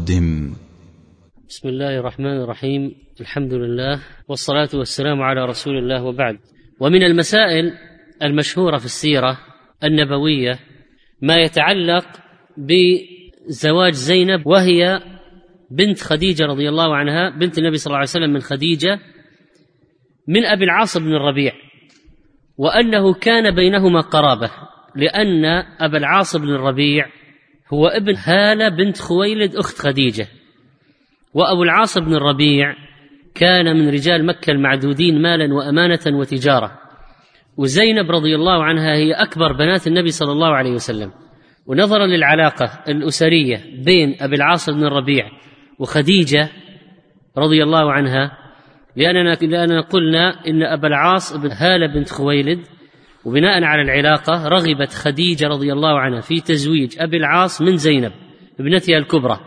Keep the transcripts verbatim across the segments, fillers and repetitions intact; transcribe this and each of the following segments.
يقدم. بسم الله الرحمن الرحيم، الحمد لله والصلاة والسلام على رسول الله، وبعد. ومن المسائل المشهورة في السيرة النبوية ما يتعلق بزواج زينب، وهي بنت خديجة رضي الله عنها، بنت النبي صلى الله عليه وسلم من خديجة من أبي العاص بن الربيع، وأنه كان بينهما قرابة، لأن أبا العاص بن الربيع هو ابن هالة بنت خويلد أخت خديجة، وأبو العاص بن الربيع كان من رجال مكة المعدودين مالا وأمانة وتجارة، وزينب رضي الله عنها هي أكبر بنات النبي صلى الله عليه وسلم. ونظرا للعلاقة الأسرية بين أبي العاص بن الربيع وخديجة رضي الله عنها، لأننا, لأننا قلنا إن أبا العاص بن هالة بنت خويلد، وبناء على العلاقة رغبت خديجة رضي الله عنها في تزويج أبي العاص من زينب ابنتها الكبرى.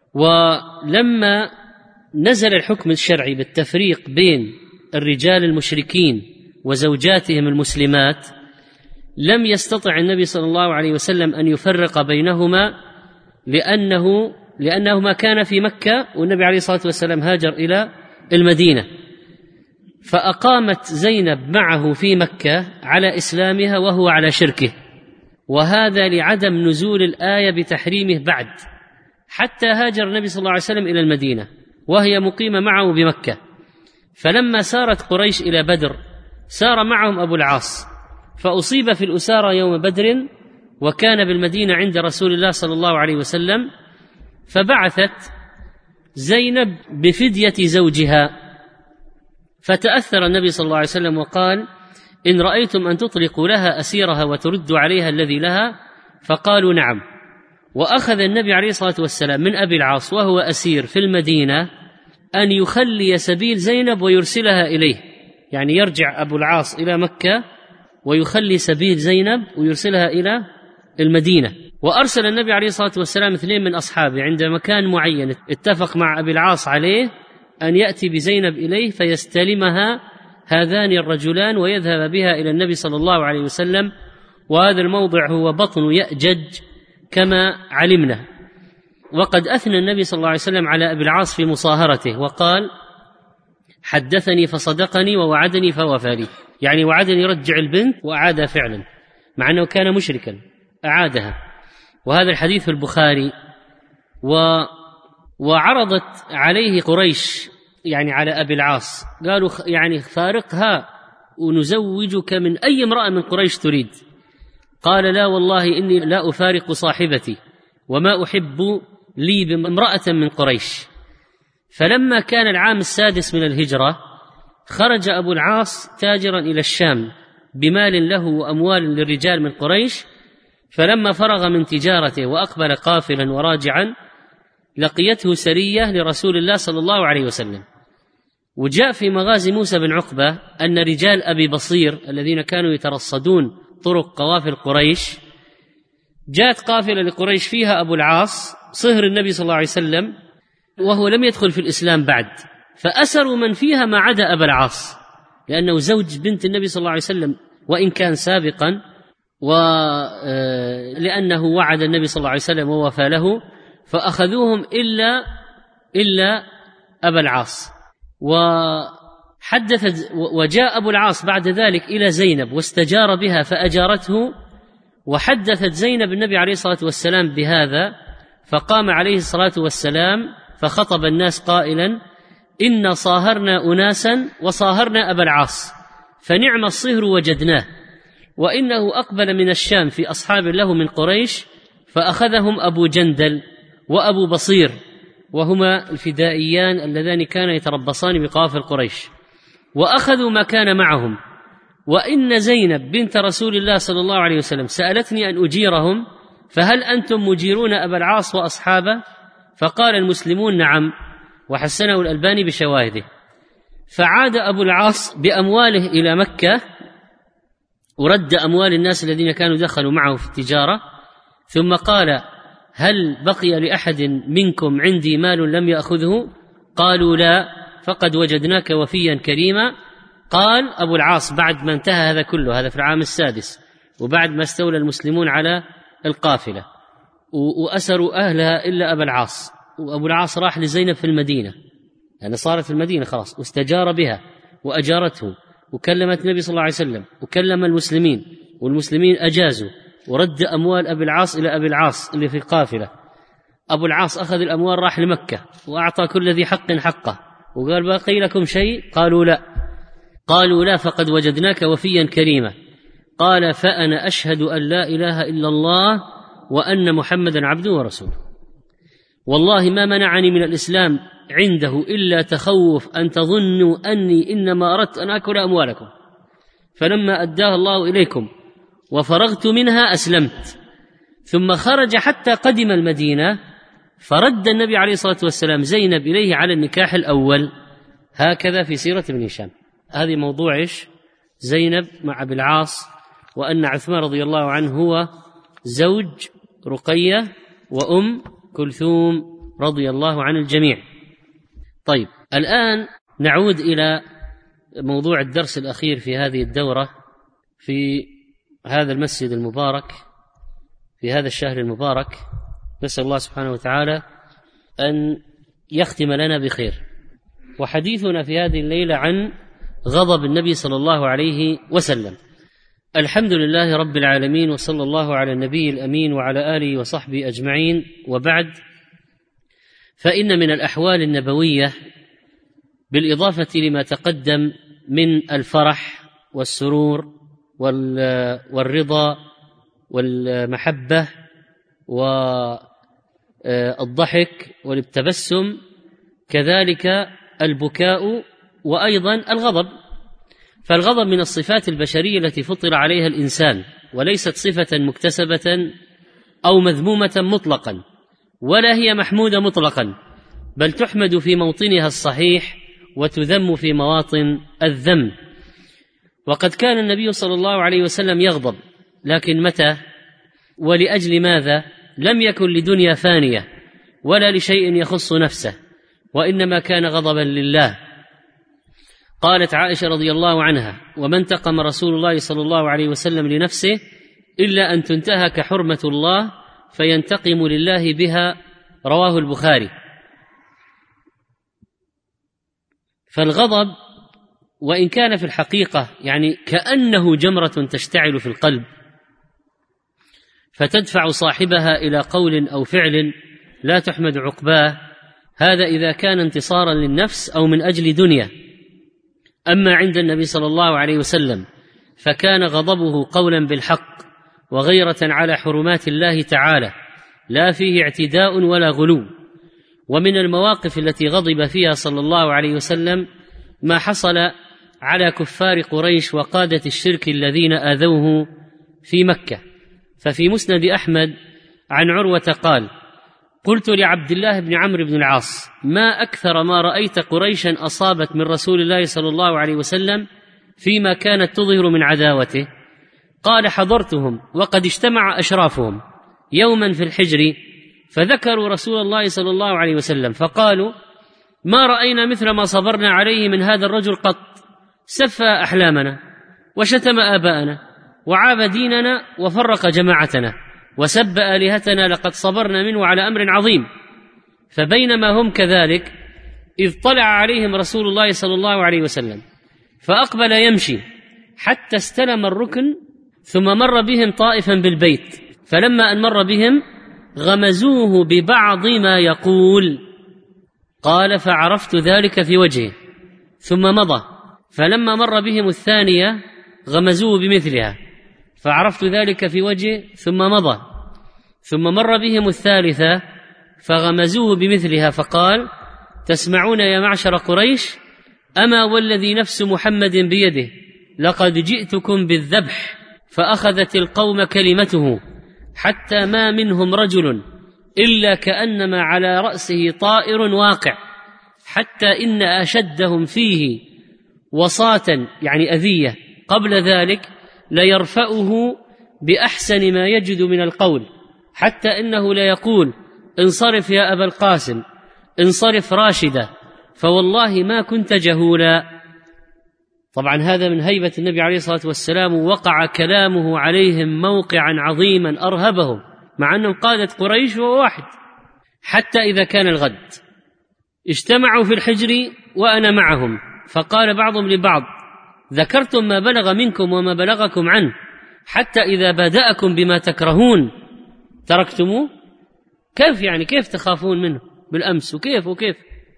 ولما نزل الحكم الشرعي بالتفريق بين الرجال المشركين وزوجاتهم المسلمات، لم يستطع النبي صلى الله عليه وسلم أن يفرق بينهما، لأنه لأنهما كان في مكة والنبي عليه الصلاة والسلام هاجر إلى المدينة، فأقامت زينب معه في مكة على إسلامها وهو على شركه، وهذا لعدم نزول الآية بتحريمه بعد، حتى هاجر النبي صلى الله عليه وسلم إلى المدينة وهي مقيمة معه بمكة. فلما سارت قريش إلى بدر سار معهم أبو العاص، فأصيب في الأسارة يوم بدر، وكان بالمدينة عند رسول الله صلى الله عليه وسلم، فبعثت زينب بفدية زوجها، فتأثر النبي صلى الله عليه وسلم وقال: إن رأيتم أن تطلقوا لها أسيرها وتردوا عليها الذي لها، فقالوا نعم. وأخذ النبي عليه الصلاة والسلام من أبي العاص وهو أسير في المدينة أن يخلي سبيل زينب ويرسلها إليه، يعني يرجع أبو العاص إلى مكة ويخلي سبيل زينب ويرسلها إلى المدينة. وأرسل النبي عليه الصلاة والسلام اثنين من أصحابه عند مكان معين اتفق مع أبي العاص عليه أن يأتي بزينب إليه فيستلمها هذان الرجلان ويذهب بها إلى النبي صلى الله عليه وسلم، وهذا الموضع هو بطن يأجج كما علمنا. وقد أثنى النبي صلى الله عليه وسلم على أبي العاص في مصاهرته وقال: حدثني فصدقني ووعدني فوفى لي، يعني وعدني يرجع البنت وأعادها فعلا، مع أنه كان مشركا أعادها. وهذا الحديث في البخاري. و وعرضت عليه قريش يعني على أبي العاص، قالوا يعني فارقها ونزوجك من أي امرأة من قريش تريد. قال: لا والله إني لا أفارق صاحبتي وما أحب لي بامرأة من قريش. فلما كان العام السادس من الهجرة خرج أبو العاص تاجرا إلى الشام بمال له وأموال للرجال من قريش، فلما فرغ من تجارته وأقبل قافلا وراجعا لقيته سرية لرسول الله صلى الله عليه وسلم. وجاء في مغازي موسى بن عقبة أن رجال أبي بصير الذين كانوا يترصدون طرق قوافل قريش، جاءت قافلة لقريش فيها أبو العاص صهر النبي صلى الله عليه وسلم وهو لم يدخل في الإسلام بعد، فأسروا من فيها ما عدا أبا العاص، لأنه زوج بنت النبي صلى الله عليه وسلم وإن كان سابقا، ولأنه وعد النبي صلى الله عليه وسلم ووفى له، فأخذوهم إلا إلا أبا العاص. وحدثت وجاء أبو العاص بعد ذلك إلى زينب واستجار بها فأجارته، وحدثت زينب النبي عليه الصلاة والسلام بهذا، فقام عليه الصلاة والسلام فخطب الناس قائلا: إن صاهرنا أناسا وصاهرنا أبا العاص، فنعم الصهر وجدناه، وإنه أقبل من الشام في أصحاب له من قريش فأخذهم أبو جندل وأبو بصير، وهما الفدائيان اللذان كانا يتربصان بقوافل قريش، وأخذوا ما كان معهم. وإن زينب بنت رسول الله صلى الله عليه وسلم سألتني أن أجيرهم، فهل أنتم مجيرون أبا العاص وأصحابه؟ فقال المسلمون نعم، وحسنه الألباني بشواهده. فعاد أبو العاص بأمواله إلى مكة ورد أموال الناس الذين كانوا دخلوا معه في التجارة، ثم قال: هل بقي لأحد منكم عندي مال لم يأخذه؟ قالوا لا، فقد وجدناك وفيا كريما. قال أبو العاص بعد ما انتهى هذا كله، هذا في العام السادس وبعد ما استولى المسلمون على القافلة وأسروا أهلها إلا أبا العاص، وأبو العاص راح لزينب في المدينة، يعني صارت في المدينة خلاص، واستجار بها وأجارته، وكلمت النبي صلى الله عليه وسلم، وكلم المسلمين، والمسلمين أجازوا، ورد أموال أبي العاص إلى أبي العاص اللي في القافلة. أبو العاص أخذ الأموال راح لمكة وأعطى كل ذي حق حقه، وقال باقي لكم شيء؟ قالوا لا. قالوا لا فقد وجدناك وفيا كريما. قال فأنا أشهد أن لا إله إلا الله وأن محمدا عبده ورسوله، والله ما منعني من الإسلام عنده إلا تخوف أن تظنوا أني إنما أردت أن أكل أموالكم، فلما أداها الله إليكم وفرغت منها أسلمت. ثم خرج حتى قدم المدينة، فرد النبي عليه الصلاة والسلام زينب إليه على النكاح الأول. هكذا في سيرة ابن هشام. هذه موضوع إيش؟ زينب مع أبي العاص، وأن عثمان رضي الله عنه هو زوج رقية وأم كلثوم رضي الله عن الجميع. طيب، الآن نعود إلى موضوع الدرس الأخير في هذه الدورة في هذا المسجد المبارك في هذا الشهر المبارك. نسأل الله سبحانه وتعالى أن يختم لنا بخير. وحديثنا في هذه الليلة عن غضب النبي صلى الله عليه وسلم. الحمد لله رب العالمين، وصلى الله على النبي الأمين وعلى آله وصحبه أجمعين، وبعد، فإن من الأحوال النبوية بالإضافة لما تقدم من الفرح والسرور والرضا والمحبة والضحك والتبسم، كذلك البكاء وأيضا الغضب. فالغضب من الصفات البشرية التي فطر عليها الإنسان، وليست صفة مكتسبة أو مذمومة مطلقا، ولا هي محمودة مطلقا، بل تحمد في موطنها الصحيح وتذم في مواطن الذم. وقد كان النبي صلى الله عليه وسلم يغضب، لكن متى ولأجل ماذا؟ لم يكن لدنيا فانية ولا لشيء يخص نفسه، وإنما كان غضبا لله. قالت عائشة رضي الله عنها: وما انتقم رسول الله صلى الله عليه وسلم لنفسه إلا أن تنتهك حرمة الله فينتقم لله بها، رواه البخاري. فالغضب وإن كان في الحقيقة يعني كأنه جمرة تشتعل في القلب فتدفع صاحبها إلى قول أو فعل لا تحمد عقباه، هذا إذا كان انتصارا للنفس أو من أجل دنيا. أما عند النبي صلى الله عليه وسلم فكان غضبه قولا بالحق وغيرة على حرمات الله تعالى، لا فيه اعتداء ولا غلو. ومن المواقف التي غضب فيها صلى الله عليه وسلم ما حصل على كفار قريش وقادة الشرك الذين آذوه في مكة. ففي مسند أحمد عن عروة قال: قلت لعبد الله بن عمرو بن العاص: ما أكثر ما رأيت قريشا أصابت من رسول الله صلى الله عليه وسلم فيما كانت تظهر من عداوته. قال: حضرتهم وقد اجتمع أشرافهم يوما في الحجر، فذكروا رسول الله صلى الله عليه وسلم فقالوا: ما رأينا مثل ما صبرنا عليه من هذا الرجل قط، سفى أحلامنا وشتم آباءنا وعاب ديننا وفرق جماعتنا وسب آلهتنا، لقد صبرنا منه على أمر عظيم. فبينما هم كذلك إذ طلع عليهم رسول الله صلى الله عليه وسلم فأقبل يمشي حتى استلم الركن، ثم مر بهم طائفا بالبيت، فلما أن مر بهم غمزوه ببعض ما يقول. قال: فعرفت ذلك في وجهه ثم مضى، فلما مر بهم الثانية غمزوه بمثلها، فعرفت ذلك في وجهه ثم مضى، ثم مر بهم الثالثة فغمزوه بمثلها، فقال: تسمعون يا معشر قريش، أما والذي نفس محمد بيده لقد جئتكم بالذبح. فأخذت القوم كلمته حتى ما منهم رجل إلا كأنما على رأسه طائر واقع، حتى إن أشدهم فيه وصاة يعني أذية قبل ذلك ليرفأه بأحسن ما يجد من القول، حتى إنه ليقول: انصرف يا أبا القاسم، انصرف راشدا، فوالله ما كنت جهولا. طبعا هذا من هيبة النبي عليه الصلاة والسلام، وقع كلامه عليهم موقعا عظيما أرهبهم، مع أنهم قادة قريش وواحد. حتى إذا كان الغد اجتمعوا في الحجر وأنا معهم، فقال بعضهم لبعض: ذكرتم ما بلغ منكم وما بلغكم عنه، حتى إذا بدأكم بما تكرهون تركتموه. كيف يعني؟ كيف تخافون منه بالأمس وكيف وكيف؟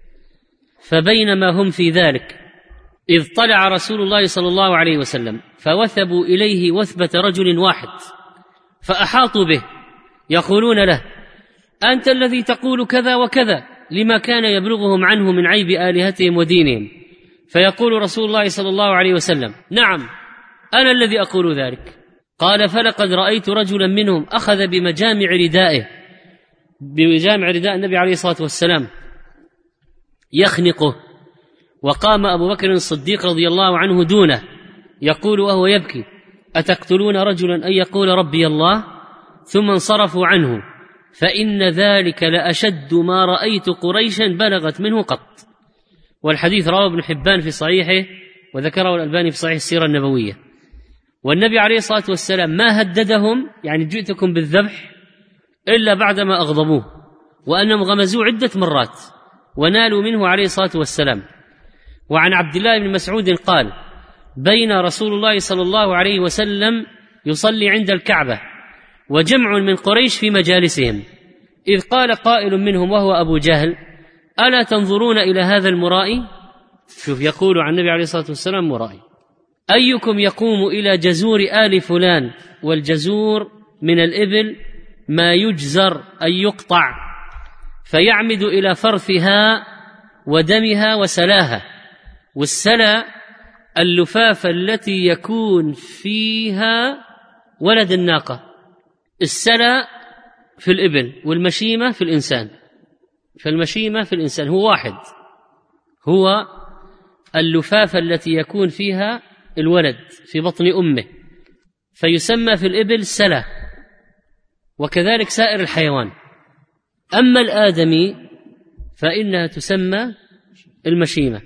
فبينما هم في ذلك إذ طلع رسول الله صلى الله عليه وسلم، فوثبوا إليه وثبة رجل واحد، فأحاطوا به يقولون له: أنت الذي تقول كذا وكذا، لما كان يبلغهم عنه من عيب آلهتهم ودينهم. فيقول رسول الله صلى الله عليه وسلم: نعم، أنا الذي أقول ذلك. قال: فلقد رأيت رجلا منهم أخذ بمجامع ردائه، بمجامع رداء النبي عليه الصلاة والسلام، يخنقه، وقام أبو بكر الصديق رضي الله عنه دونه يقول وهو يبكي: أتقتلون رجلا أن يقول ربي الله؟ ثم انصرفوا عنه، فإن ذلك لأشد ما رأيت قريشا بلغت منه قط. والحديث رواه ابن حبان في صحيحه، وذكره الألباني في صحيح السيرة النبوية. والنبي عليه الصلاة والسلام ما هددهم، يعني جئتكم بالذبح، إلا بعدما أغضبوه، وأنهم غمزوه عدة مرات ونالوا منه عليه الصلاة والسلام. وعن عبد الله بن مسعود قال: بين رسول الله صلى الله عليه وسلم يصلي عند الكعبة وجمع من قريش في مجالسهم، إذ قال قائل منهم وهو أبو جهل: ألا تنظرون إلى هذا المرائي؟ شوف، يقول عن النبي عليه الصلاة والسلام: مرائي. أيكم يقوم إلى جزور آل فلان؟ والجزور من الإبل ما يجزر أي يقطع، فيعمد إلى فرثها ودمها وسلاها. والسلا اللفافة التي يكون فيها ولد الناقة. السلا في الإبل والمشيمة في الإنسان، فالمشيمة في الإنسان هو واحد، هو اللفافة التي يكون فيها الولد في بطن أمه، فيسمى في الإبل سلا، وكذلك سائر الحيوان. أما الآدمي فإنها تسمى المشيمة.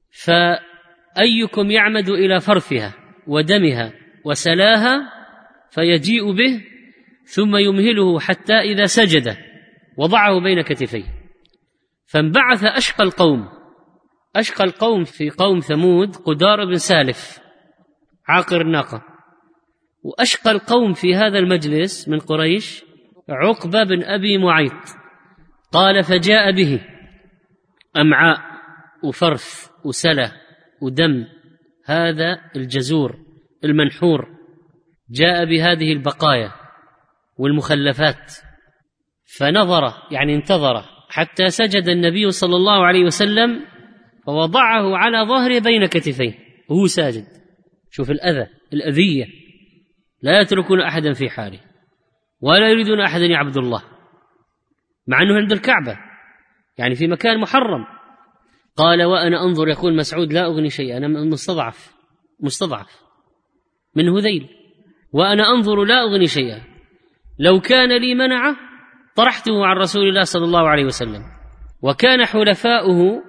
فأيكم يعمد إلى فرثها ودمها وسلاها، فيجيء به ثم يمهله حتى إذا سجد وضعه بين كتفيه. فانبعث أشقى القوم، أشقى القوم في قوم ثمود قدار بن سالف عاقر الناقة، وأشقى القوم في هذا المجلس من قريش عقبة بن أبي معيط. قال: فجاء به أمعاء وفرث وسلة ودم، هذا الجزور المنحور جاء بهذه البقايا والمخلفات، فنظر يعني انتظر حتى سجد النبي صلى الله عليه وسلم، فوضعه على ظهره بين كتفيه وهو ساجد. شوف الأذى، الأذية، لا يتركون أحدا في حاله ولا يريدون أحدا يعبد الله، مع أنه عند الكعبة يعني في مكان محرم. قال: وأنا أنظر، يقول مسعود، لا أغني شيئا، أنا مستضعف مستضعف من هذيل، وأنا أنظر لا أغني شيئا، لو كان لي منعه طرحته عن رسول الله صلى الله عليه وسلم. وكان حلفاؤه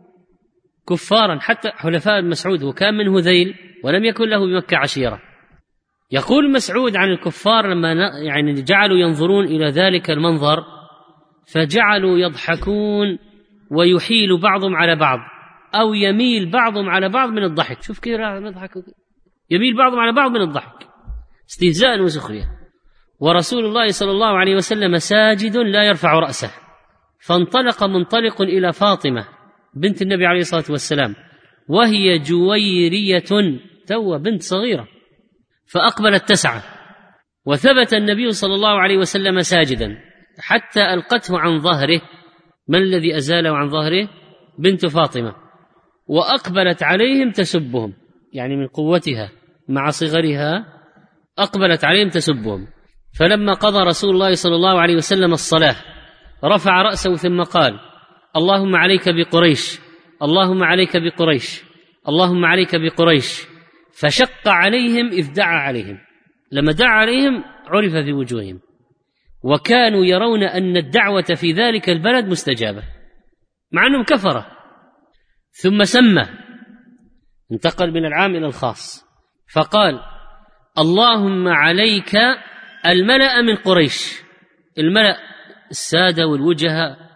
كفارا، حتى حلفاء مسعود، وكان من هذيل ولم يكن له بمكة عشيرة. يقول مسعود عن الكفار لما يعني جعلوا ينظرون إلى ذلك المنظر، فجعلوا يضحكون ويحيل بعضهم على بعض، أو يميل بعضهم على بعض من الضحك. شوف كيف نضحك، يميل بعضهم على بعض من الضحك، استهزاء وسخرية. ورسول الله صلى الله عليه وسلم ساجد لا يرفع رأسه. فانطلق منطلق إلى فاطمة بنت النبي عليه الصلاة والسلام، وهي جويرية تو بنت صغيرة، فأقبلت تسعى، وثبت النبي صلى الله عليه وسلم ساجدا حتى ألقته عن ظهره. من الذي أزاله عن ظهره؟ بنت فاطمة. وأقبلت عليهم تسبهم، يعني من قوتها مع صغرها أقبلت عليهم تسبهم. فلما قضى رسول الله صلى الله عليه وسلم الصلاة رفع رأسه ثم قال: اللهم عليك بقريش، اللهم عليك بقريش، اللهم عليك بقريش. فشق عليهم إذ دعا عليهم، لما دعا عليهم عرف في وجوههم، وكانوا يرون أن الدعوة في ذلك البلد مستجابة مع أنهم كفرة. ثم سمى، انتقل من العام إلى الخاص، فقال: اللهم عليك الملأ من قريش، الملأ السادة والوجهاء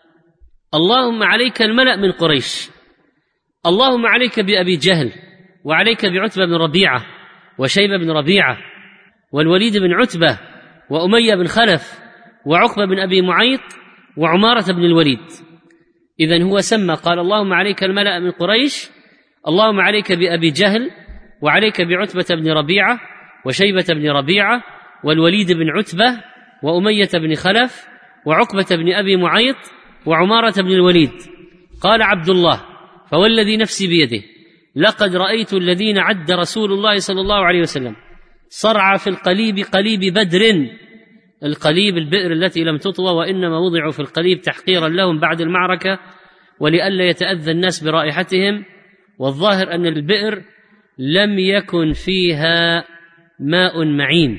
اللهم عليك الملأ من قريش، اللهم عليك بأبي جهل، وعليك بعتبة بن ربيعة وشيبة بن ربيعة والوليد بن عتبة وأمية بن خلف وعقبة بن أبي معيط وعمارة بن الوليد. إذن هو سمى قال اللهم عليك الملأ من قريش، اللهم عليك بأبي جهل، وعليك بعتبة بن ربيعة وشيبة بن ربيعة والوليد بن عتبة وأمية بن خلف وعقبة بن أبي معيط وعمارة بن الوليد. قال عبد الله فوالذي نفسي بيده لقد رأيت الذين عد رسول الله صلى الله عليه وسلم صرع في القليب قليب بدر. القليب البئر التي لم تطوى، وإنما وضعوا في القليب تحقيرا لهم بعد المعركة ولئلا يتأذى الناس برائحتهم، والظاهر أن البئر لم يكن فيها ماء معين،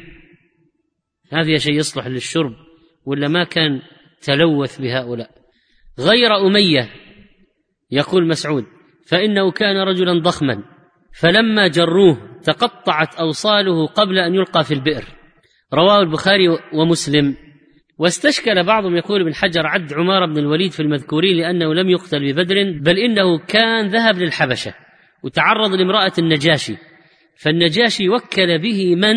هذا شيء يصلح للشرب ولا ما كان تلوث بهؤلاء. غير أمية يقول مسعود فإنه كان رجلا ضخما فلما جروه تقطعت أوصاله قبل أن يلقى في البئر. رواه البخاري ومسلم. واستشكل بعضهم يقول ابن حجر عد عمار بن الوليد في المذكورين لأنه لم يقتل ببدر، بل إنه كان ذهب للحبشة وتعرض لامرأة النجاشي، فالنجاشي وكل به من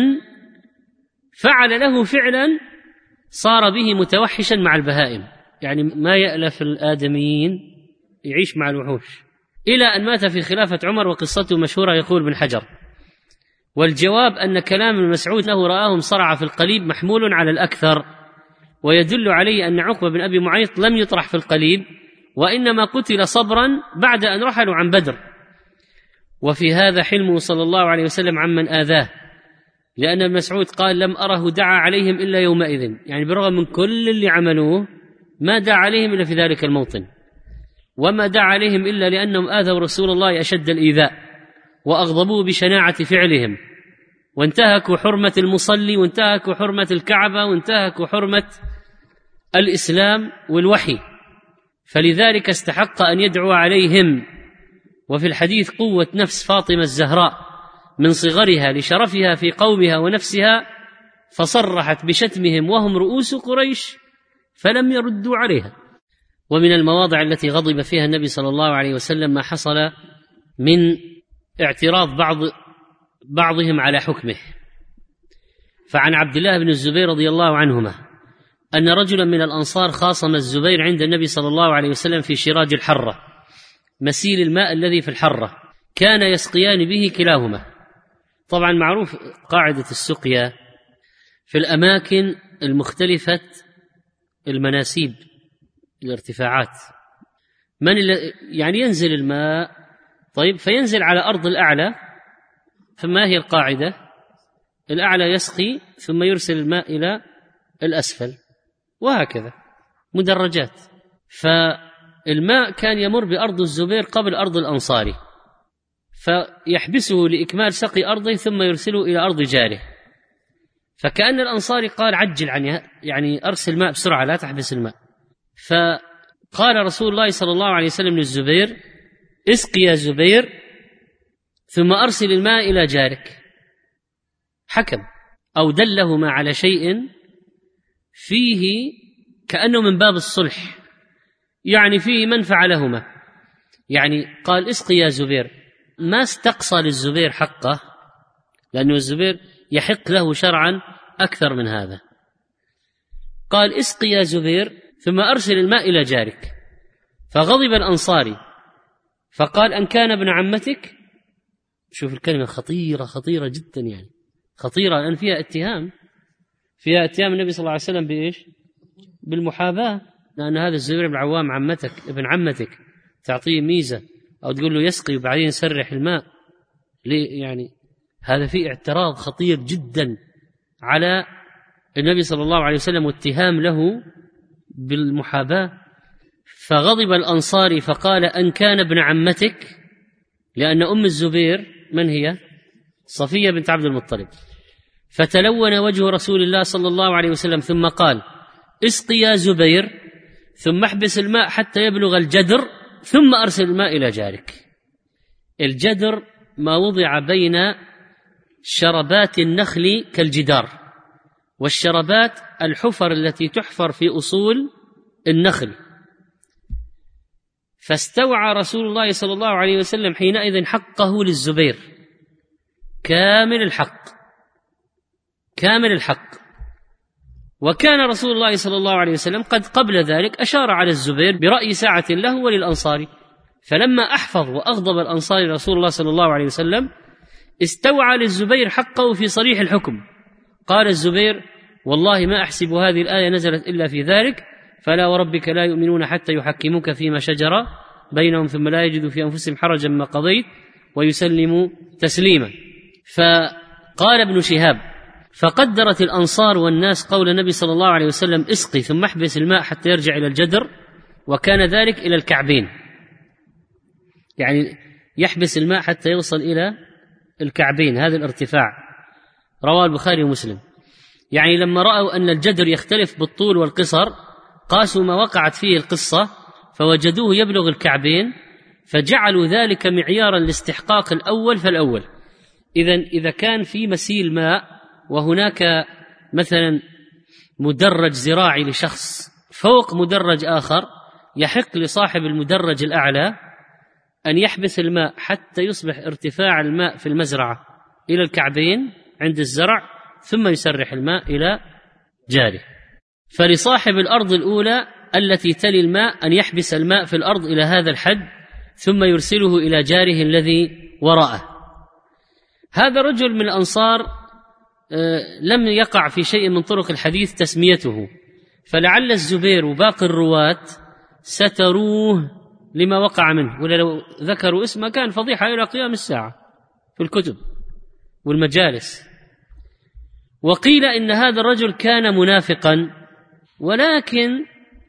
فعل له فعلا صار به متوحشا مع البهائم، يعني ما يألف الآدميين يعيش مع الوحوش، إلى أن مات في خلافة عمر وقصته مشهورة. يقول ابن حجر والجواب أن كلام ابن مسعود له رآهم صرع في القليب محمول على الأكثر، ويدل عليه أن عقبة بن أبي معيط لم يطرح في القليب وإنما قتل صبرا بعد أن رحلوا عن بدر. وفي هذا حلمه صلى الله عليه وسلم عمن آذاه، لأن ابن مسعود قال لم أره دعا عليهم إلا يومئذ، يعني برغم من كل اللي عملوه ما دعا عليهم إلا في ذلك الموطن، وما دعا عليهم إلا لأنهم آذوا رسول الله أشد الإيذاء وأغضبوه بشناعة فعلهم، وانتهكوا حرمة المصلي وانتهكوا حرمة الكعبة وانتهكوا حرمة الإسلام والوحي، فلذلك استحق أن يدعو عليهم. وفي الحديث قوة نفس فاطمة الزهراء من صغرها لشرفها في قومها ونفسها، فصرحت بشتمهم وهم رؤوس قريش فلم يردوا عليها. ومن المواضع التي غضب فيها النبي صلى الله عليه وسلم ما حصل من اعتراض بعض بعضهم على حكمه. فعن عبد الله بن الزبير رضي الله عنهما أن رجلا من الأنصار خاصم الزبير عند النبي صلى الله عليه وسلم في شراج الحرة، مسيل الماء الذي في الحرة، كان يسقيان به كلاهما. طبعا معروف قاعدة السقيا في الأماكن المختلفة المناسيب الارتفاعات، من يعني ينزل الماء طيب فينزل على أرض الأعلى، فما هي القاعدة؟ الأعلى يسقي ثم يرسل الماء إلى الأسفل، وهكذا مدرجات. فالماء كان يمر بأرض الزبير قبل أرض الأنصاري، فيحبسه لإكمال سقي أرضه ثم يرسله إلى أرض جاره، فكأن الأنصاري قال عجل عني، يعني أرسل ماء بسرعة لا تحبس الماء. فقال رسول الله صلى الله عليه وسلم للزبير اسقي يا زبير ثم أرسل الماء إلى جارك. حكم أو دلهما على شيء فيه كأنه من باب الصلح، يعني فيه منفعة لهما، يعني قال اسقي يا زبير، ما استقصى للزبير حقه، لأنه الزبير يحق له شرعا أكثر من هذا. قال اسقي يا زبير ثم أرسل الماء إلى جارك. فغضب الأنصاري فقال أن كان ابن عمتك. شوف الكلمة خطيرة خطيرة جدا، يعني خطيرة لأن فيها اتهام، فيها اتهام النبي صلى الله عليه وسلم بإيش؟ بالمحاباة، لأن هذا الزبير بن عوام عمتك ابن عمتك، تعطيه ميزة أو تقول له يسقي وبعدين يسرح الماء ليه؟ يعني هذا فيه اعتراض خطير جدا على النبي صلى الله عليه وسلم واتهام له بالمحاباة. فغضب الأنصاري فقال أن كان ابن عمتك، لأن أم الزبير من هي؟ صفية بنت عبد المطلب. فتلون وجه رسول الله صلى الله عليه وسلم ثم قال اسقي يا زبير ثم احبس الماء حتى يبلغ الجدر ثم أرسل الماء إلى جارك. الجدر ما وضع بين شربات النخل كالجدار، والشربات الحفر التي تحفر في أصول النخل. فاستوعى رسول الله صلى الله عليه وسلم حينئذ حقه للزبير كامل الحق كامل الحق. وكان رسول الله صلى الله عليه وسلم قد قبل ذلك أشار على الزبير برأي ساعة له وللأنصار، فلما أحفظ وأغضب الأنصار رسول الله صلى الله عليه وسلم استوعى للزبير حقه في صريح الحكم. قال الزبير: والله ما أحسب هذه الآية نزلت إلا في ذلك، فلا وربك لا يؤمنون حتى يحكموك فيما شجر بينهم ثم لا يجدوا في أنفسهم حرجا ما قضيت ويسلموا تسليما. فقال ابن شهاب: فقدرت الأنصار والناس قول النبي صلى الله عليه وسلم: اسقي ثم احبس الماء حتى يرجع إلى الجدر، وكان ذلك إلى الكعبين، يعني يحبس الماء حتى يوصل إلى الكعبين، هذا الارتفاع. رواه البخاري ومسلم. يعني لما رأوا أن الجدر يختلف بالطول والقصر قاسوا ما وقعت فيه القصة فوجدوه يبلغ الكعبين، فجعلوا ذلك معيارا لاستحقاق الأول فالأول. إذن إذا كان في مسيل ماء وهناك مثلا مدرج زراعي لشخص فوق مدرج آخر، يحق لصاحب المدرج الأعلى أن يحبس الماء حتى يصبح ارتفاع الماء في المزرعة إلى الكعبين عند الزرع، ثم يسرح الماء إلى جاره. فلصاحب الأرض الأولى التي تلي الماء أن يحبس الماء في الأرض إلى هذا الحد ثم يرسله إلى جاره الذي وراءه. هذا رجل من الأنصار لم يقع في شيء من طرق الحديث تسميته، فلعل الزبير وباقي الرواة ستروه لما وقع منه، ولا لو ذكروا اسمه كان فضيحة إلى قيام الساعة في الكتب والمجالس. وقيل إن هذا الرجل كان منافقا، ولكن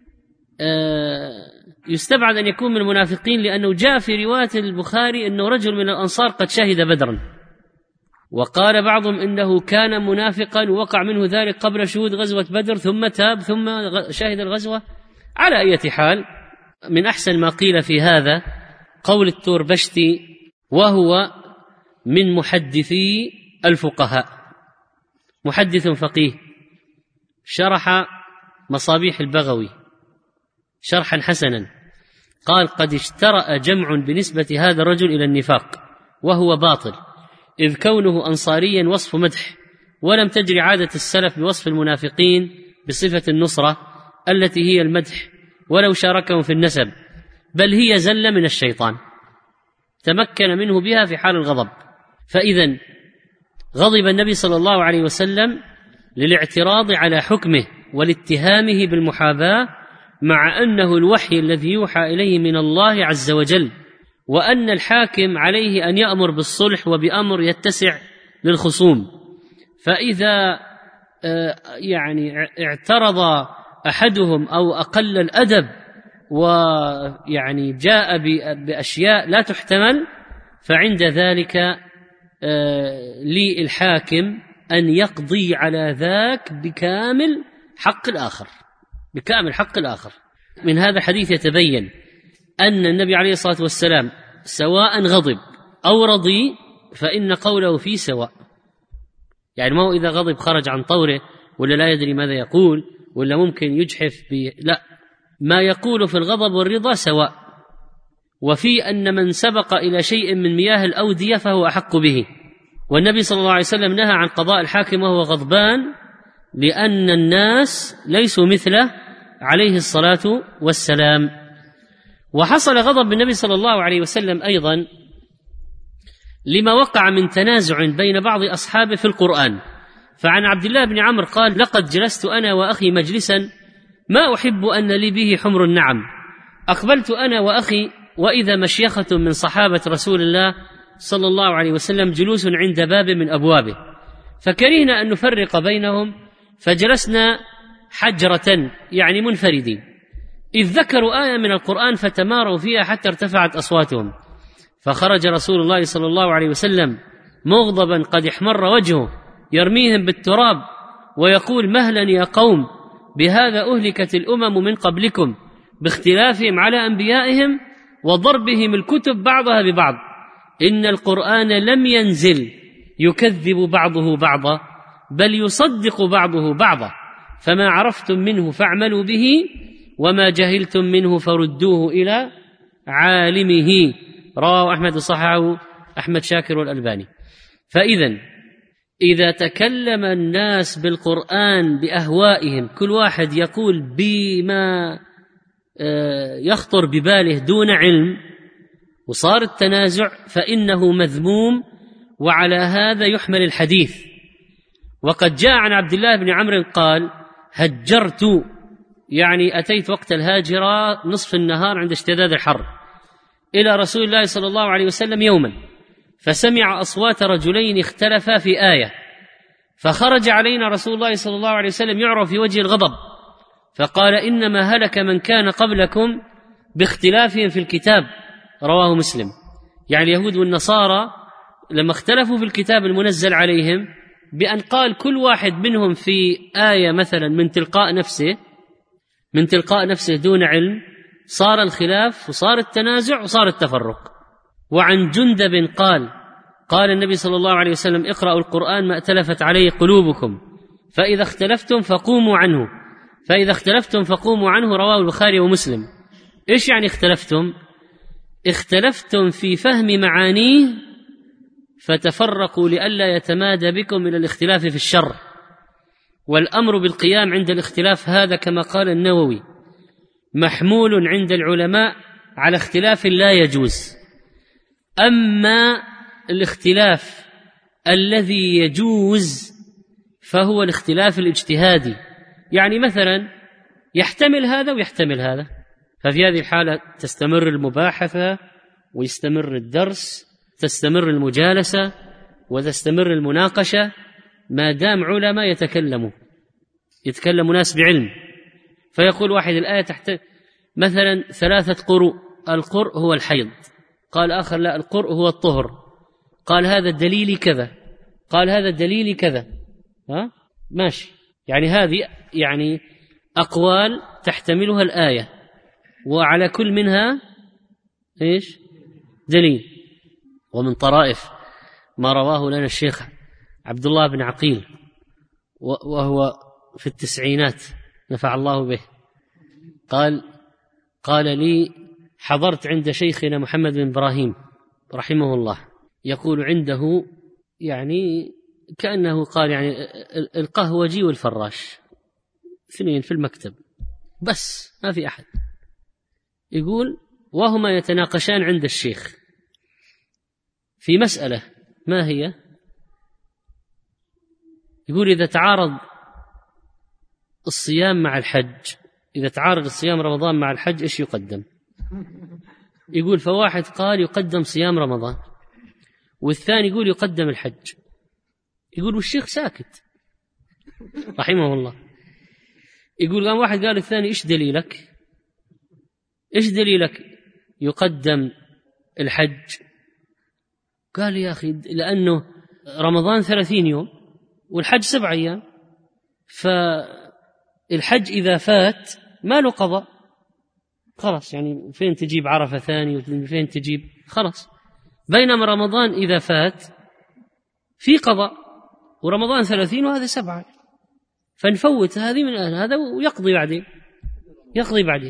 يستبعد أن يكون من المنافقين، لأنه جاء في رواية البخاري أنه رجل من الأنصار قد شهد بدرا، وقال بعضهم إنه كان منافقا ووقع منه ذلك قبل شهود غزوة بدر ثم تاب ثم شهد الغزوة. على أي حال، من أحسن ما قيل في هذا قول التوربشتي، وهو من محدثي الفقهاء، محدث فقيه، شرح مصابيح البغوي شرحا حسنا، قال: قد اشترأ جمع بنسبة هذا الرجل إلى النفاق، وهو باطل، إذ كونه أنصاريا وصف مدح، ولم تجري عادة السلف بوصف المنافقين بصفة النصرة التي هي المدح ولو شاركهم في النسب، بل هي زلة من الشيطان تمكن منه بها في حال الغضب. فإذن غضب النبي صلى الله عليه وسلم للاعتراض على حكمه والاتهامه بالمحاباة، مع أنه الوحي الذي يوحى إليه من الله عز وجل، وأن الحاكم عليه أن يأمر بالصلح وبأمر يتسع للخصوم. فإذا يعني اعترض أحدهم أو أقل الأدب ويعني جاء بأشياء لا تحتمل، فعند ذلك للحاكم أن يقضي على ذاك بكامل حق الآخر بكامل حق الآخر. من هذا الحديث يتبين أن النبي عليه الصلاة والسلام سواء غضب أو رضي فإن قوله فيه سواء، يعني ما هو إذا غضب خرج عن طوره ولا لا يدري ماذا يقول ولا ممكن يجحف به، لا، ما يقول في الغضب والرضا سواء. وفي أن من سبق إلى شيء من مياه الأودية فهو أحق به. والنبي صلى الله عليه وسلم نهى عن قضاء الحاكم وهو غضبان، لأن الناس ليسوا مثله عليه الصلاة والسلام. وحصل غضب النبي صلى الله عليه وسلم أيضا لما وقع من تنازع بين بعض أصحابه في القرآن. فعن عبد الله بن عمرو قال: لقد جلست أنا وأخي مجلسا ما أحب أن لي به حمر النعم، أقبلت أنا وأخي وإذا مشيخة من صحابة رسول الله صلى الله عليه وسلم جلوس عند باب من أبوابه، فكرهنا أن نفرق بينهم فجلسنا حجرة، يعني منفردين، إذ ذكروا آية من القرآن فتماروا فيها حتى ارتفعت أصواتهم، فخرج رسول الله صلى الله عليه وسلم مغضبا قد احمر وجهه يرميهم بالتراب ويقول: مهلا يا قوم، بهذا أهلكت الأمم من قبلكم باختلافهم على أنبيائهم وضربهم الكتب بعضها ببعض، إن القرآن لم ينزل يكذب بعضه بعضا بل يصدق بعضه بعضا، فما عرفتم منه فاعملوا به وما جهلتم منه فردوه إلى عالمه. رواه أحمد وصححه أحمد شاكر والألباني. فإذا إذا تكلم الناس بالقرآن بأهوائهم، كل واحد يقول بما يخطر بباله دون علم، وصار التنازع، فإنه مذموم، وعلى هذا يحمل الحديث. وقد جاء عن عبد الله بن عمرو قال: هجرت، يعني أتيت وقت الهاجرة نصف النهار عند اشتداد الحر، إلى رسول الله صلى الله عليه وسلم يوما، فسمع أصوات رجلين اختلفا في آية، فخرج علينا رسول الله صلى الله عليه وسلم يعرف في وجه الغضب، فقال: إنما هلك من كان قبلكم باختلافهم في الكتاب. رواه مسلم. يعني اليهود والنصارى لما اختلفوا في الكتاب المنزل عليهم، بأن قال كل واحد منهم في آية مثلا من تلقاء نفسه من تلقاء نفسه دون علم، صار الخلاف وصار التنازع وصار التفرق. وعن جندب قال: قال النبي صلى الله عليه وسلم: اقرأوا القرآن ما ائتلفت عليه قلوبكم، فإذا اختلفتم فقوموا عنه فإذا اختلفتم فقوموا عنه. رواه البخاري ومسلم. إيش يعني اختلفتم؟ اختلفتم في فهم معانيه فتفرقوا لئلا يتمادى بكم إلى الاختلاف في الشر، والأمر بالقيام عند الاختلاف هذا كما قال النووي محمول عند العلماء على اختلاف لا يجوز. أما الاختلاف الذي يجوز فهو الاختلاف الاجتهادي، يعني مثلا يحتمل هذا ويحتمل هذا، ففي هذه الحالة تستمر المباحثة ويستمر الدرس، تستمر المجالسة وتستمر المناقشة، ما دام علماء يتكلموا يتكلم ناس بعلم. فيقول واحد: الآية تحت مثلا ثلاثة قروء، القرء هو الحيض، قال آخر: لا، القرء هو الطهر، قال هذا الدليل كذا، قال هذا الدليل كذا. ها؟ ماشي، يعني هذه يعني أقوال تحتملها الآية، وعلى كل منها إيش؟ دليل. ومن طرائف ما رواه لنا الشيخ عبد الله بن عقيل، وهو في التسعينات نفع الله به، قال قال لي: حضرت عند شيخنا محمد بن إبراهيم رحمه الله، يقول عنده يعني كأنه قال يعني القهوجي والفراش اثنين في المكتب بس ما في أحد، يقول وهما يتناقشان عند الشيخ في مسألة، ما هي؟ يقول إذا تعارض الصيام مع الحج، إذا تعارض الصيام رمضان مع الحج إيش يقدم؟ يقول فواحد قال يقدم صيام رمضان، والثاني يقول يقدم الحج. يقول والشيخ ساكت رحمه الله. يقول قام واحد قال الثاني: إيش دليلك؟ إيش دليلك يقدم الحج؟ قال: يا أخي لأنه رمضان ثلاثين يوم والحج سبع أيام، فالحج إذا فات ما له قضاء، خلاص، يعني فين تجيب عرفة ثاني وفين تجيب، خلاص. بينما رمضان إذا فات في قضاء، ورمضان ثلاثين وهذا سبعة، فنفوت هذه من هذا ويقضي بعدين يقضي بعدين.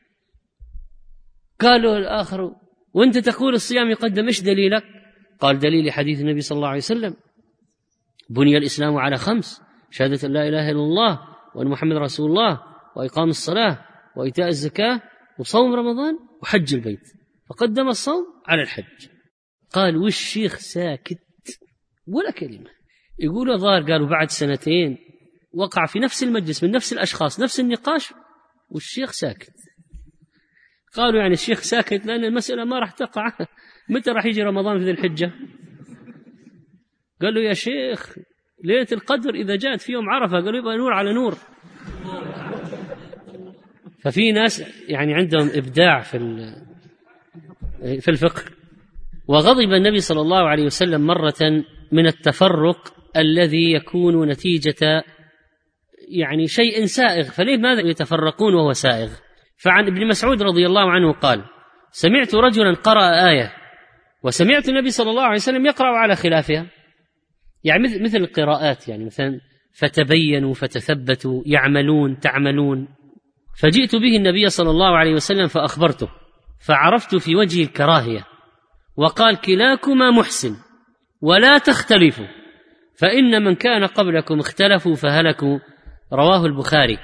قالوا الآخر: وانت تقول الصيام يقدم، إيش دليلك؟ قال: دليل حديث النبي صلى الله عليه وسلم: بني الإسلام على خمس: شهادة لا إله إلا الله وأن محمد رسول الله، وإقام الصلاة، وإيتاء الزكاة، وصوم رمضان، وحج البيت. فقدم الصوم على الحج. قال: والشيخ ساكت ولا كلمة. يقول الظاهر قالوا بعد سنتين وقع في نفس المجلس من نفس الأشخاص نفس النقاش والشيخ ساكت. قالوا يعني الشيخ ساكت لأن المسألة ما راح تقع، متى راح يجي رمضان في ذي الحجة؟ قال له: يا شيخ ليلة القدر إذا جاءت في يوم عرفة. قالوا: يبقى نور على نور. ففي ناس يعني عندهم إبداع في في الفقه. وغضب النبي صلى الله عليه وسلم مرة من التفرق الذي يكون نتيجة يعني شيء سائغ، فليه ماذا يتفرقون وهو سائغ؟ فعن ابن مسعود رضي الله عنه قال: سمعت رجلا قرأ آية وسمعت النبي صلى الله عليه وسلم يقرأ على خلافها، يعني مثل, مثل القراءات، يعني مثلا فتبينوا فتثبتوا، يعملون تعملون. فجئت به النبي صلى الله عليه وسلم فأخبرته، فعرفت في وجهه الكراهية، وقال: كلاكما محسن ولا تختلفوا فإن من كان قبلكم اختلفوا فهلكوا. رواه البخاري.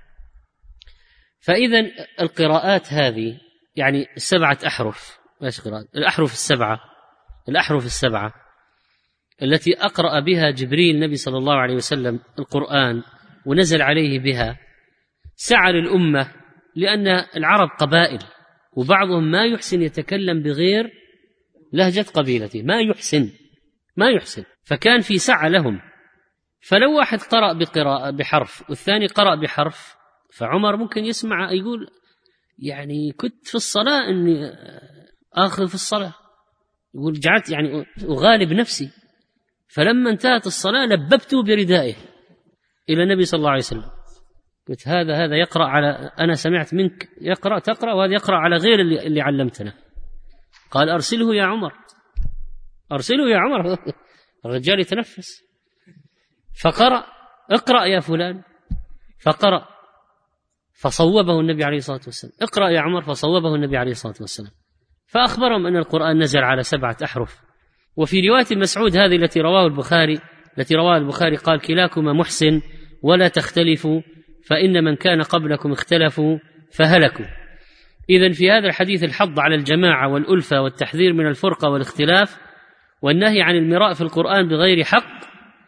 فإذا القراءات هذه يعني سبعة أحرف، ايش قراءات؟ الأحرف السبعة الأحرف السبعة التي أقرأ بها جبريل النبي صلى الله عليه وسلم القرآن ونزل عليه بها، سعى للأمة، لأن العرب قبائل وبعضهم ما يحسن يتكلم بغير لهجة قبيلته، ما يحسن ما يحسن فكان في سعة لهم. فلو واحد قرأ بقراءة بحرف والثاني قرأ بحرف، فعمر ممكن يسمع يقول: يعني كنت في الصلاة أني آخذ في الصلاة، يقول جعلت يعني أغالب نفسي، فلما انتهت الصلاة لببته بردائه إلى النبي صلى الله عليه وسلم، قلت: هذا هذا يقرأ على أنا سمعت منك يقرأ تقرأ، وهذا يقرأ على غير اللي, اللي علمتنا. قال: أرسله يا عمر، أرسله يا عمر. الرجال يتنفس. فقرأ: اقرأ يا فلان، فقرأ فصوبه النبي عليه الصلاة والسلام. اقرأ يا عمر، فصوبه النبي عليه الصلاة والسلام. فأخبرهم أن القرآن نزل على سبعة أحرف. وفي رواية مسعود هذه التي رواه البخاري التي رواه البخاري قال: كلاكما محسن ولا تختلفوا فإن من كان قبلكم اختلفوا فهلكوا. إذن في هذا الحديث الحض على الجماعة والألفة والتحذير من الفرقة والاختلاف، والنهي عن المراء في القرآن بغير حق،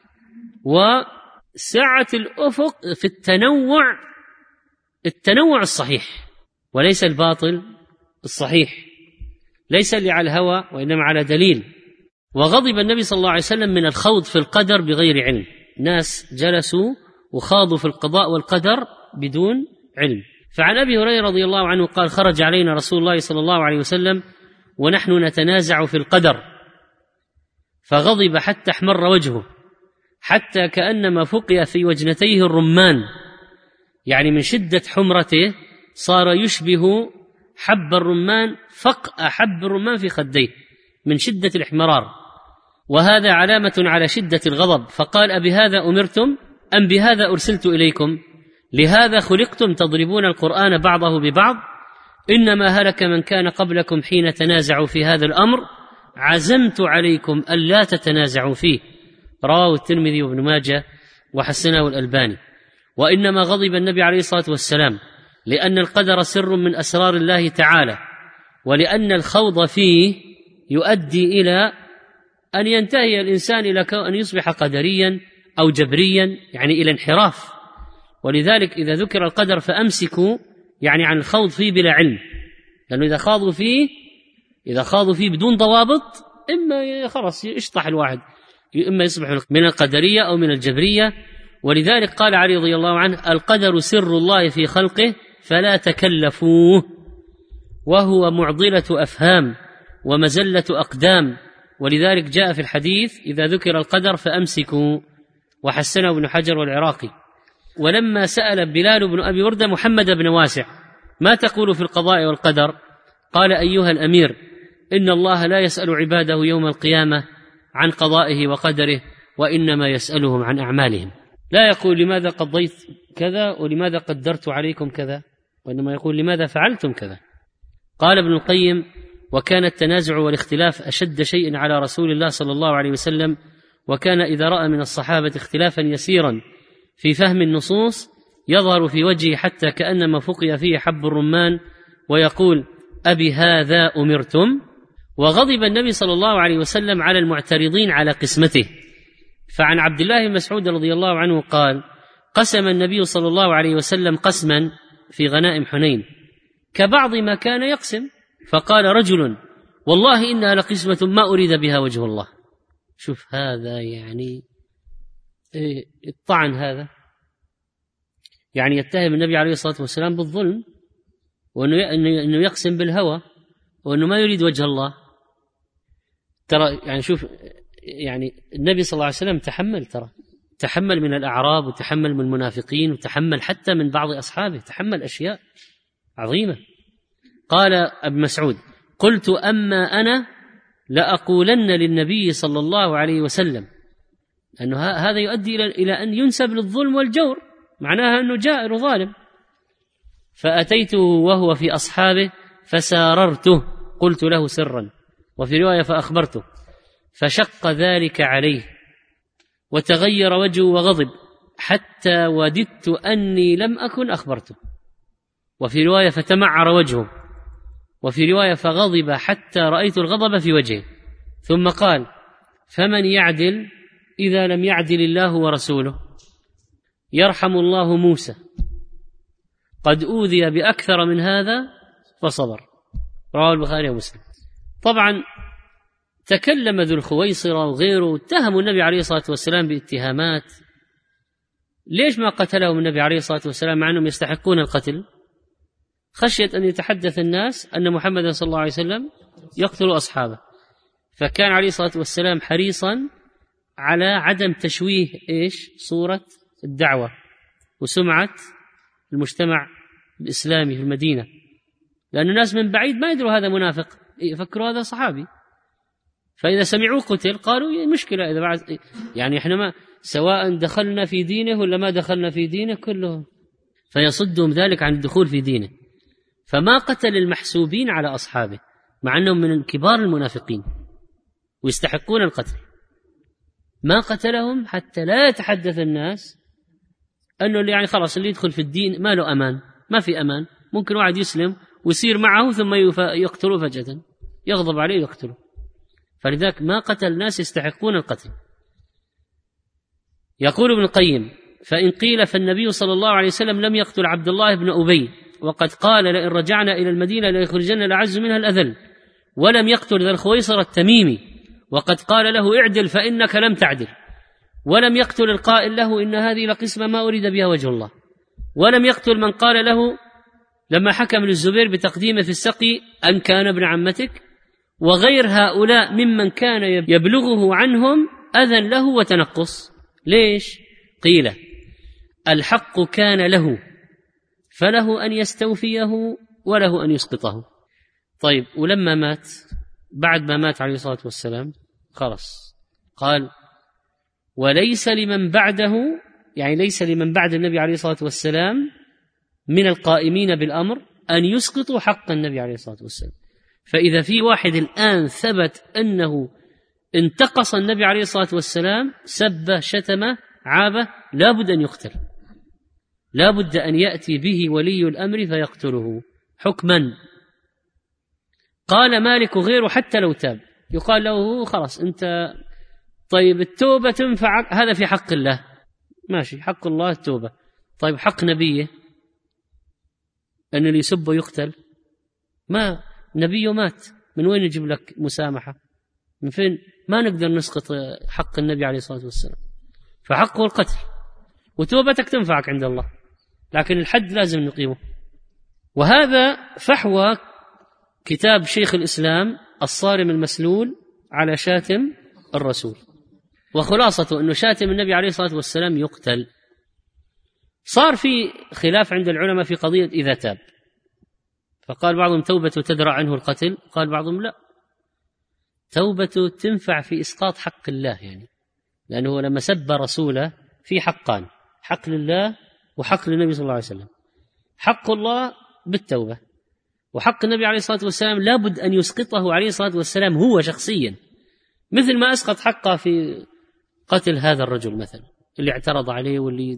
وسعة الأفق في التنوع التنوع الصحيح وليس الباطل الصحيح، ليس اللي على الهوى وإنما على دليل. وغضب النبي صلى الله عليه وسلم من الخوض في القدر بغير علم، ناس جلسوا وخاضوا في القضاء والقدر بدون علم. فعن أبي هريرة رضي الله عنه قال: خرج علينا رسول الله صلى الله عليه وسلم ونحن نتنازع في القدر، فغضب حتى احمر وجهه، حتى كأنما فقئ في وجنتيه الرمان، يعني من شدة حمرته صار يشبه حب الرمان، فقأ حب الرمان في خديه من شدة الاحمرار، وهذا علامة على شدة الغضب. فقال: أبهذا أمرتم أم بهذا أرسلت إليكم؟ لهذا خلقتم تضربون القرآن بعضه ببعض؟ إنما هلك من كان قبلكم حين تنازعوا في هذا الأمر، عزمت عليكم ألا تتنازعوا فيه. رواه الترمذي وابن ماجه وحسنه الألباني. وإنما غضب النبي عليه الصلاة والسلام لأن القدر سر من أسرار الله تعالى، ولأن الخوض فيه يؤدي إلى أن ينتهي الإنسان إلى أن يصبح قدريا أو جبريا، يعني إلى انحراف. ولذلك إذا ذكر القدر فأمسكوا يعني عن الخوض فيه بلا علم، لأنه إذا خاضوا فيه إذا خاضوا فيه بدون ضوابط إما خلاص يشطح الواحد، إما يصبح من القدرية أو من الجبرية. ولذلك قال علي رضي الله عنه: القدر سر الله في خلقه فلا تكلفوه، وهو معضلة أفهام ومزلة أقدام. ولذلك جاء في الحديث: إذا ذكر القدر فأمسكوا. وحسنه ابن حجر والعراقي. ولما سأل بلال بن أبي وردة محمد بن واسع: ما تقول في القضاء والقدر؟ قال: أيها الأمير، إن الله لا يسأل عباده يوم القيامة عن قضائه وقدره، وإنما يسألهم عن أعمالهم. لا يقول لماذا قضيت كذا ولماذا قدرت عليكم كذا، وإنما يقول لماذا فعلتم كذا. قال ابن القيم: وكان التنازع والاختلاف أشد شيء على رسول الله صلى الله عليه وسلم، وكان إذا رأى من الصحابة اختلافا يسيرا في فهم النصوص يظهر في وجهه حتى كأنما فقئ فيه حب الرمان، ويقول: أبي هذا أمرتم؟ وغضب النبي صلى الله عليه وسلم على المعترضين على قسمته. فعن عبد الله بن مسعود رضي الله عنه قال: قسم النبي صلى الله عليه وسلم قسما في غنائم حنين كبعض ما كان يقسم، فقال رجل: والله إنها لقسمة ما أريد بها وجه الله. شوف هذا يعني الطعن، هذا يعني يتهم النبي عليه الصلاة والسلام بالظلم، وأنه يقسم بالهوى، وأنه ما يريد وجه الله. ترى يعني شوف، يعني النبي صلى الله عليه وسلم تحمل ترى تحمل من الأعراب، وتحمل من المنافقين، وتحمل حتى من بعض أصحابه، تحمل أشياء عظيمة. قال ابن مسعود: قلت أما أنا لأقولن للنبي صلى الله عليه وسلم، أنه هذا يؤدي إلى أن ينسب للظلم والجور، معناها أنه جائر وظالم. فأتيته وهو في أصحابه فساررته، قلت له سرا، وفي رواية فأخبرته، فشق ذلك عليه وتغير وجهه وغضب حتى وددت أني لم أكن أخبرته، وفي رواية فتمعر وجهه، وفي رواية فغضب حتى رأيت الغضب في وجهه، ثم قال: فمن يعدل إذا لم يعدل الله ورسوله؟ يرحم الله موسى، قد أوذي بأكثر من هذا فصبر. رواه البخاري ومسلم. طبعا تكلم ذو الخويصرة وغيره، اتهموا النبي عليه الصلاة والسلام باتهامات. ليش ما قتلهم النبي عليه الصلاة والسلام مع أنهم يستحقون القتل؟ خشية أن يتحدث الناس أن محمدا صلى الله عليه وسلم يقتل أصحابه، فكان عليه الصلاة والسلام حريصا على عدم تشويه إيش صورة الدعوة وسمعة المجتمع الإسلامي في المدينة، لأن الناس من بعيد ما يدروا هذا منافق، يفكروا هذا صحابي، فإذا سمعوه قتل قالوا مشكلة، إذا بعد يعني إحنا ما سواء دخلنا في دينه ولا ما دخلنا في دينه كله، فيصدهم ذلك عن الدخول في دينه. فما قتل المحسوبين على أصحابه مع أنهم من كبار المنافقين ويستحقون القتل، ما قتلهم حتى لا يتحدث الناس أنه اللي يعني خلاص اللي يدخل في الدين ما له أمان، ما في أمان، ممكن واحد يسلم ويصير معه ثم يقتله فجأة، يغضب عليه يقتله. فلذلك ما قتل ناس يستحقون القتل. يقول ابن القيم: فإن قيل فالنبي صلى الله عليه وسلم لم يقتل عبد الله بن أبي، وقد قال: لئن رجعنا إلى المدينة ليخرجن الأعز منها الأذل، ولم يقتل ذا الخويصر التميمي، وقد قال له: اعدل فإنك لم تعدل، ولم يقتل القائل له: إن هذه لقسمة ما أريد بها وجه الله، ولم يقتل من قال له لما حكم للزبير بتقديمه في السقي أن كان ابن عمتك، وغير هؤلاء ممن كان يبلغه عنهم أذى له وتنقص. ليش؟ قيل: الحق كان له فله أن يستوفيه وله أن يسقطه. طيب، ولما مات، بعد ما مات عليه الصلاة والسلام خلص قال: وليس لمن بعده، يعني ليس لمن بعد النبي عليه الصلاة والسلام من القائمين بالأمر أن يسقطوا حق النبي عليه الصلاة والسلام. فإذا في واحد الآن ثبت أنه انتقص النبي عليه الصلاة والسلام، سبه شتمه عابه، لا بد أن يقتل، لا بد أن يأتي به ولي الأمر فيقتله حكما. قال مالك غيره حتى لو تاب، يقال له خلاص أنت طيب التوبة تنفعك، هذا في حق الله ماشي، حق الله التوبة. طيب حق نبيه أن اللي يسبه يقتل؟ ما نبيه مات، من وين يجيب لك مسامحة؟ من فين؟ ما نقدر نسقط حق النبي عليه الصلاة والسلام، فحقه القتل، وتوبتك تنفعك عند الله، لكن الحد لازم نقيمه. وهذا فحوى كتاب شيخ الإسلام الصارم المسلول على شاتم الرسول، وخلاصته أنه شاتم النبي عليه الصلاة والسلام يقتل. صار في خلاف عند العلماء في قضية إذا تاب، فقال بعضهم توبته تدرأ عنه القتل، قال بعضهم لا، توبته تنفع في إسقاط حق الله، يعني لأنه لما سب رسوله في حقان، حق لله وحق للنبي صلى الله عليه وسلم. حق الله بالتوبة، وحق النبي عليه الصلاة والسلام لابد أن يسقطه عليه الصلاة والسلام هو شخصيا، مثل ما أسقط حقه في قتل هذا الرجل مثلا اللي اعترض عليه واللي.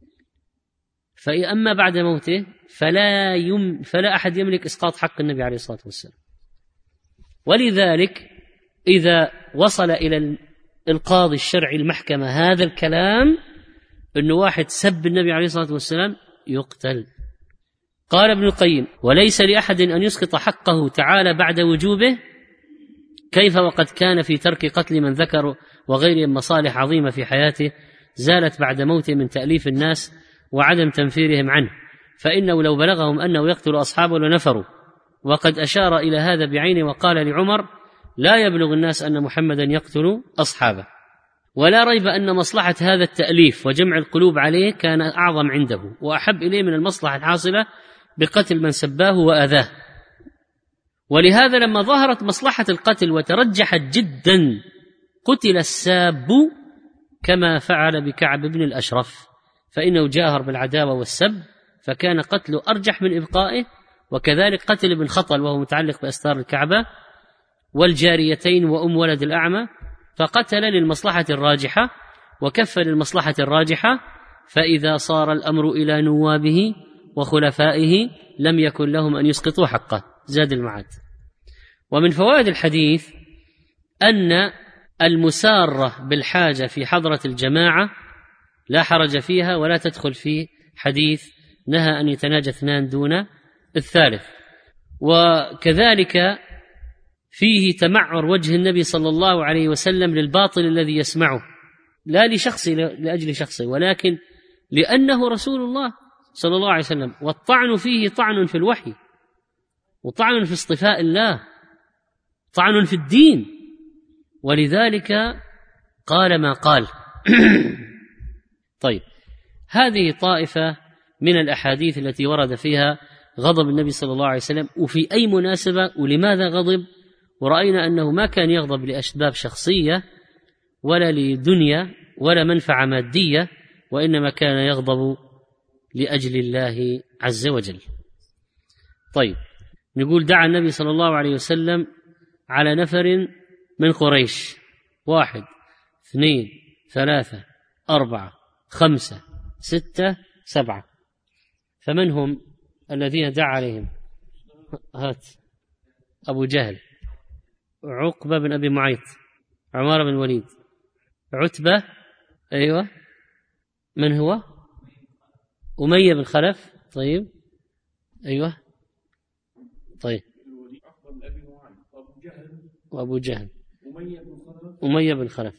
فأما بعد موته فلا, يم فلا أحد يملك إسقاط حق النبي عليه الصلاة والسلام. ولذلك إذا وصل إلى القاضي الشرعي المحكمة هذا الكلام أنه واحد سب النبي عليه الصلاة والسلام يقتل. قال ابن القيم: وليس لأحد أن يسقط حقه تعالى بعد وجوبه، كيف وقد كان في ترك قتل من ذكر وغيره مصالح عظيمة في حياته زالت بعد موته من تأليف الناس وعدم تنفيرهم عنه، فإنه لو بلغهم أنه يقتل أصحابه لنفروا. وقد أشار إلى هذا بعينه وقال لعمر: لا يبلغ الناس أن محمدا يقتل أصحابه. ولا ريب أن مصلحة هذا التأليف وجمع القلوب عليه كان أعظم عنده وأحب إليه من المصلحة الحاصلة بقتل من سباه وأذاه. ولهذا لما ظهرت مصلحة القتل وترجحت جدا قتل الساب كما فعل بكعب بن الأشرف، فإنه جاهر بالعداوة والسب، فكان قتله أرجح من إبقائه، وكذلك قتل ابن خطل وهو متعلق بأستار الكعبة، والجاريتين وأم ولد الأعمى، فقتل للمصلحة الراجحة وكف للمصلحة الراجحة، فإذا صار الأمر إلى نوابه وخلفائه لم يكن لهم أن يسقطوا حقه. زاد المعاد. ومن فوائد الحديث أن المسارة بالحاجة في حضرة الجماعة لا حرج فيها ولا تدخل في حديث نهى أن يتناجى اثنان دون الثالث. وكذلك فيه تمعر وجه النبي صلى الله عليه وسلم للباطل الذي يسمعه، لا لشخصه لأجل شخصه، ولكن لأنه رسول الله صلى الله عليه وسلم، والطعن فيه طعن في الوحي، وطعن في اصطفاء الله، طعن في الدين، ولذلك قال ما قال. طيب، هذه طائفة من الأحاديث التي ورد فيها غضب النبي صلى الله عليه وسلم، وفي أي مناسبة ولماذا غضب، ورأينا أنه ما كان يغضب لأسباب شخصية ولا لدنيا ولا منفعة مادية، وإنما كان يغضب لأجل الله عز وجل. طيب، نقول دعا النبي صلى الله عليه وسلم على نفر من قريش، واحد اثنين ثلاثة أربعة خمسة ستة سبعة، فمن هم الذين دعا عليهم؟ هات: أبو جهل، عقبة بن أبي معيط، عمار بن الوليد، عتبة، أيوة، من هو؟ أمية بن خلف، طيب، أيوة، طيب، وأبو جهل، أمية بن خلف،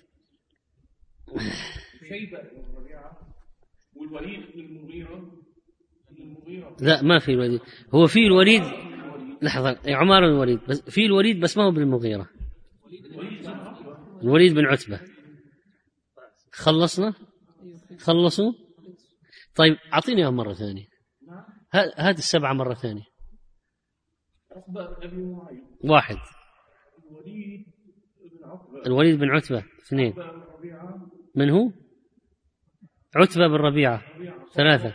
شيبة بن ربيعة، والوليد بن المغيرة. لا، ما في الوليد، هو في الوليد، لحظة، عمار بن الوليد، بس في الوليد بس ما هو بن المغيرة، الوليد بن عتبة. خلصنا؟ خلصوا؟ طيب، أعطيني مرة ثانية، هذه السبعة مرة ثانية. واحد، الوليد بن عتبة. اثنين، من هو؟ عتبة بن ربيعة. ثلاثة،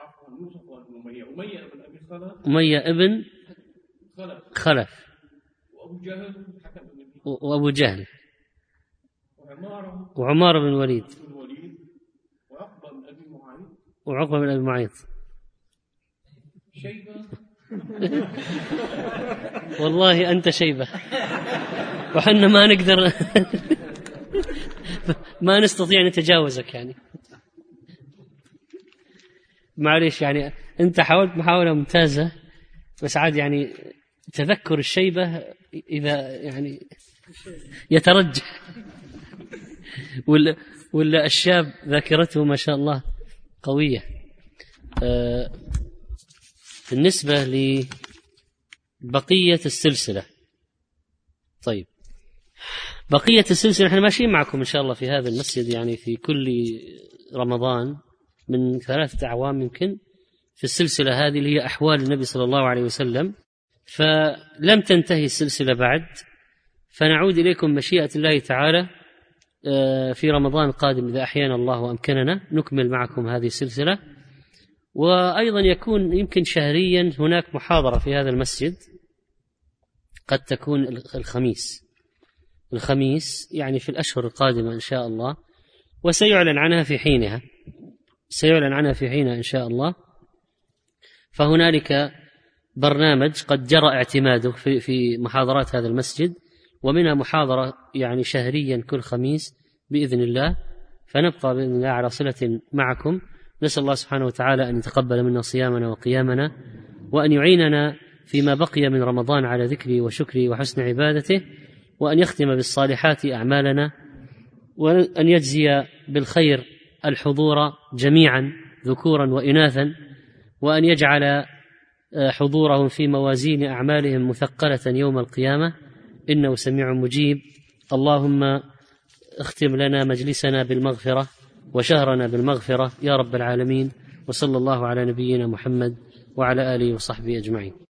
أمية ابن خلف، وأبو جهل، وعمار بن الوليد، وعقبة بن أبي معيط. والله أنت شيبة، وحنا ما نقدر ما نستطيع نتجاوزك يعني، معليش يعني. أنت حاولت محاولة ممتازة، بس عاد يعني تذكر الشيبة إذا يعني يترجح، ولا ولا الشاب ذاكرته ما شاء الله قوية. آه بالنسبة لبقية السلسلة، طيب، بقية السلسلة احنا ماشيين معكم إن شاء الله في هذا المسجد يعني في كل رمضان من ثلاثة أعوام يمكن، في السلسلة هذه اللي هي أحوال النبي صلى الله عليه وسلم، فلم تنتهي السلسلة بعد، فنعود إليكم مشيئة الله تعالى في رمضان القادم إذا أحيانا الله وأمكننا نكمل معكم هذه السلسلة. وأيضا يكون يمكن شهريا هناك محاضرة في هذا المسجد، قد تكون الخميس الخميس يعني في الأشهر القادمة إن شاء الله، وسيعلن عنها في حينها سيعلن عنها في حينها إن شاء الله. فهنالك برنامج قد جرى اعتماده في في محاضرات هذا المسجد، ومنها محاضرة يعني شهريا كل خميس بإذن الله، فنبقى بإذن الله على صلة معكم. نسأل الله سبحانه وتعالى أن يتقبل منا صيامنا وقيامنا، وأن يعيننا فيما بقي من رمضان على ذكره وشكره وحسن عبادته، وأن يختم بالصالحات أعمالنا، وأن يجزي بالخير الحضور جميعا ذكورا وإناثا، وأن يجعل حضورهم في موازين أعمالهم مثقلة يوم القيامة، إنه سميع مجيب. اللهم اختم لنا مجلسنا بالمغفرة وشهرنا بالمغفرة يا رب العالمين، وصلى الله على نبينا محمد وعلى آله وصحبه أجمعين.